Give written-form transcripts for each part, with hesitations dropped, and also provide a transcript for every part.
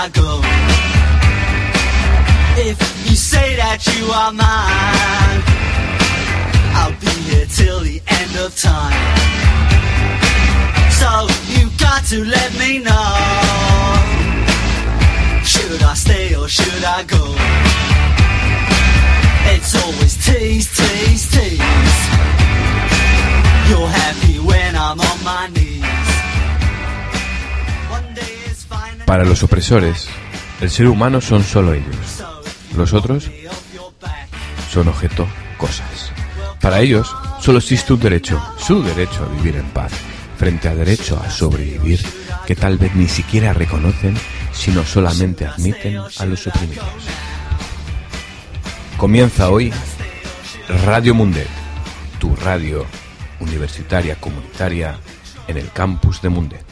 I go? If you say that you are mine, I'll be here till the end of time. So you've got to let me know, should I stay or should I go? It's always tease, tease, tease. You're happy when I'm on my knees. One day it's fine. Para los opresores, el ser humano son solo ellos. Los otros son objeto, cosas. Para ellos solo existe un derecho, su derecho a vivir en paz, frente al derecho a sobrevivir, que tal vez ni siquiera reconocen, sino solamente admiten a los oprimidos. Comienza hoy Radio Mundet, tu radio universitaria comunitaria en el campus de Mundet.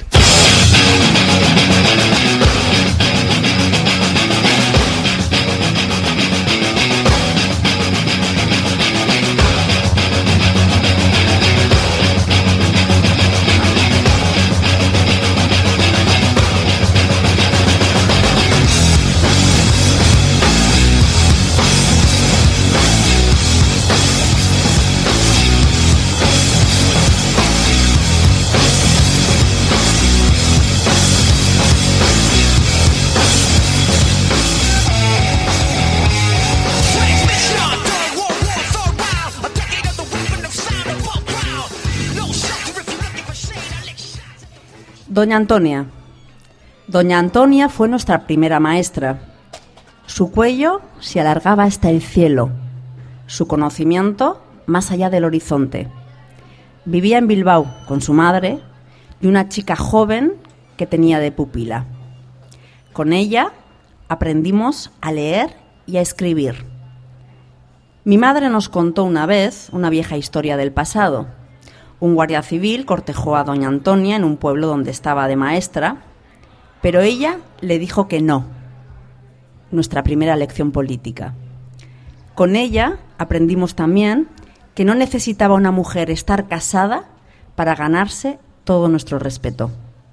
Doña Antonia. Doña Antonia fue nuestra primera maestra. Su cuello se alargaba hasta el cielo, su conocimiento más allá del horizonte. Vivía en Bilbao con su madre y una chica joven que tenía de pupila. Con ella aprendimos a leer y a escribir. Mi madre nos contó una vez una vieja historia del pasado. Un guardia civil cortejó a doña Antonia en un pueblo donde estaba de maestra, pero ella le dijo que no. Nuestra primera lección política. Con ella aprendimos también que no necesitaba una mujer estar casada para ganarse todo nuestro respeto.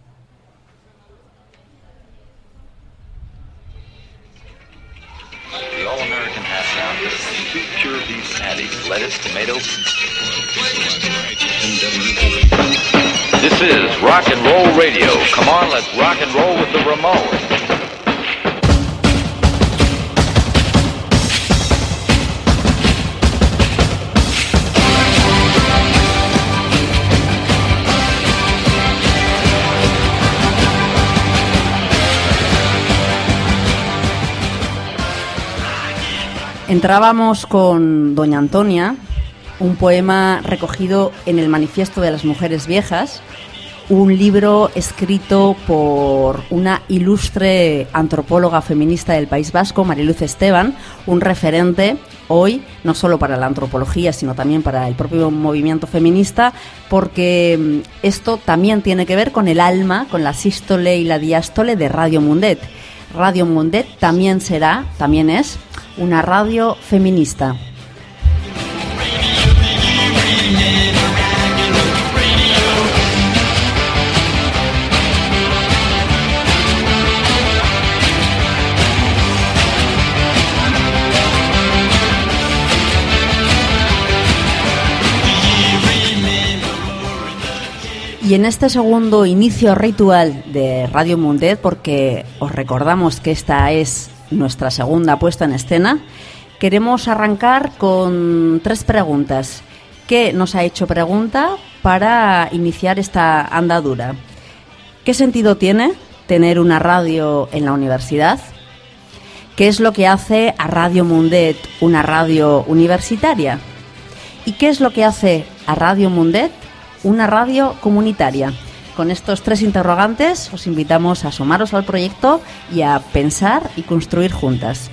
The all-American half pound is 2 pure beef patties, lettuce, tomato. This is Rock and Roll Radio. Come on, let's rock and roll with the Ramones. Entrábamos con doña Antonia, un poema recogido en el Manifiesto de las Mujeres Viejas, un libro escrito por una ilustre antropóloga feminista del País Vasco, Mariluz Esteban, un referente hoy no solo para la antropología, sino también para el propio movimiento feminista, porque esto también tiene que ver con el alma, con la sístole y la diástole de Radio Mundet. Radio Mundet también es una radio feminista. Y en este segundo inicio ritual de Radio Mundet, porque os recordamos que esta es nuestra segunda puesta en escena, queremos arrancar con 3 preguntas. ¿Qué nos ha hecho pregunta para iniciar esta andadura? ¿Qué sentido tiene tener una radio en la universidad? ¿Qué es lo que hace a Radio Mundet una radio universitaria? ¿Y qué es lo que hace a Radio Mundet una radio comunitaria? Con estos 3 interrogantes os invitamos a asomaros al proyecto y a pensar y construir juntas.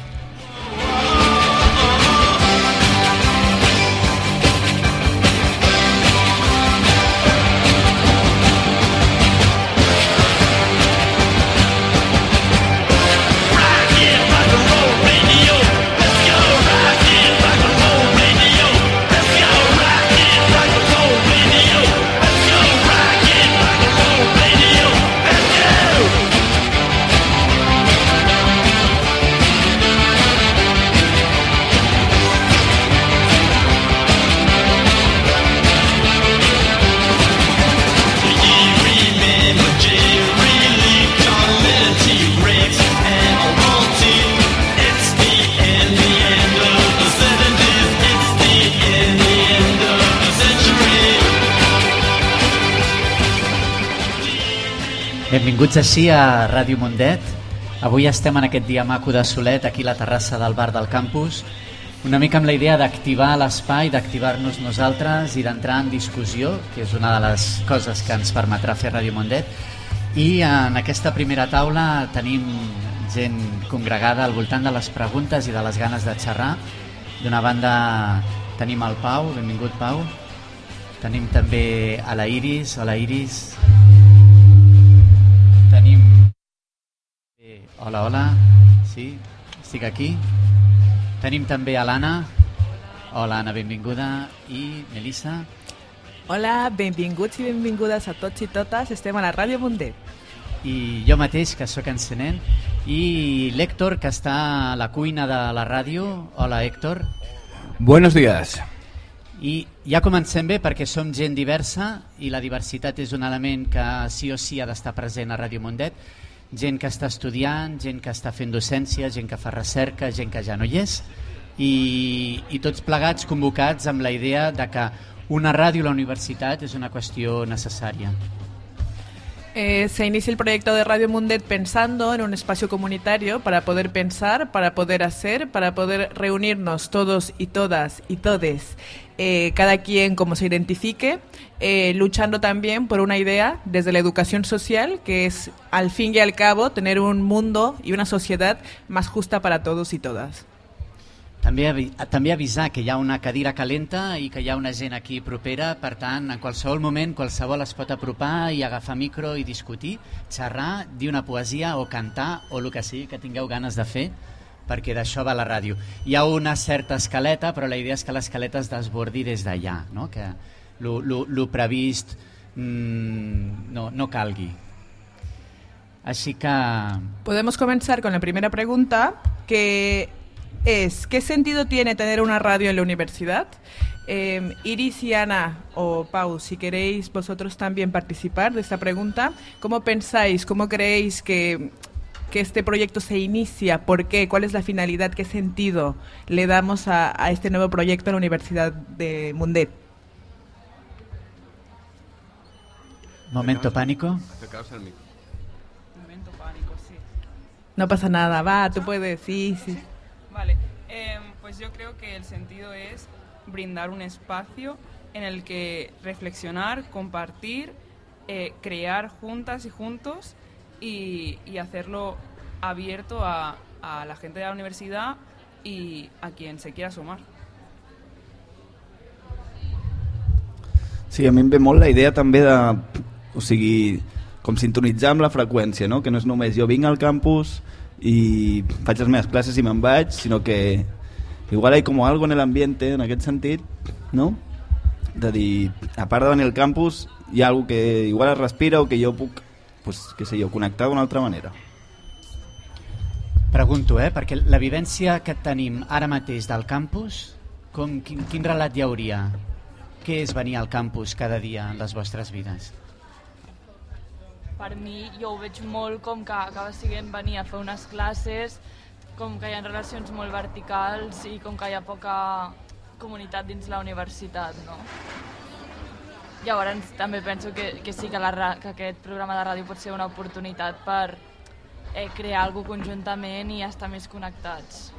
Benvinguts així a Ràdio Mundet. Avui estem en aquest dia maco de solet, aquí a la terrassa del bar del campus, una mica amb la idea d'activar l'espai, d'activar-nos nosaltres i d'entrar en discussió, que és una de les coses que ens permetrà fer Ràdio Mundet. I en aquesta primera taula tenim gent congregada al voltant de les preguntes i de les ganes de xerrar. D'una banda tenim el Pau, benvingut Pau. Tenim també a la Iris, hola Iris. Tenim... Hola, hola, sí, estic aquí. Tenim també a l'Anna. Hola Anna, benvinguda. I Melissa. Hola, benvinguts i benvingudes a tots i totes. Estem a la Ràdio Mundet. I jo mateix, que sóc encenent. I l'Héctor, que està a la cuina de la ràdio. Hola Héctor. Buenos días. I ja comencem bé perquè som gent diversa i la diversitat és un element que sí o sí ha d'estar present a Ràdio Mundet. Gent que està estudiant, gent que està fent docència, gent que fa recerca, gent que ja no hi és i tots plegats convocats amb la idea de que una ràdio a la universitat és una qüestió necessària. Se inicia el proyecto de Radio Mundet pensando en un espacio comunitario para poder pensar, para poder hacer, para poder reunirnos todos y todas y todes, cada quien como se identifique, luchando también por una idea desde la educación social, que es al fin y al cabo tener un mundo y una sociedad más justa para todos y todas. També avisar que hi ha una cadira calenta i que hi ha una gent aquí propera, per tant, en qualsevol moment qualsevol es pot apropar i agafar micro i discutir, xerrar, dir una poesia o cantar o el que sigui que tingueu ganes de fer, perquè d'això va la ràdio. Hi ha una certa escaleta, però la idea és que l'escaleta es desbordi des d'allà, no? Que lo previst no calgui. Així que... Podemos comenzar con la primera pregunta, que es, ¿qué sentido tiene tener una radio en la universidad? Iris y Ana, o Pau, si queréis vosotros también participar de esta pregunta, ¿cómo pensáis, cómo creéis que este proyecto se inicia? ¿Por qué? ¿Cuál es la finalidad? ¿Qué sentido le damos a este nuevo proyecto en la Universidad de Mundet? Momento pánico. Momento pánico, sí. No pasa nada, va, tú puedes, sí. Vale, pues yo creo que el sentido es brindar un espacio en el que reflexionar, compartir, crear juntas y juntos y hacerlo abierto a la gente de la universidad y a quien se quiera sumar. Sí, a mi em ve molt la idea també de, o sigui, com sintonitzar amb la freqüència, no? Que no és només jo vinc al campus i faig les meves classes i me'n vaig, sinó que igual hi ha com algo en l'ambiente, en aquest sentit, no? De dir, a part de venir al campus, hi ha algo que igual es respira o que jo puc, pues, què sé jo, connectar d'una altra manera. Pregunto, perquè la vivència que tenim ara mateix del campus, quin relat hi hauria? Què és venir al campus cada dia en les vostres vides? Per mi jo ho veig molt com que acaba sent venir a fer unes classes, com que hi ha relacions molt verticals i com que hi ha poca comunitat dins la universitat, no? Llavors també penso que sí que aquest programa de ràdio pot ser una oportunitat per crear alguna cosa conjuntament i estar més connectats.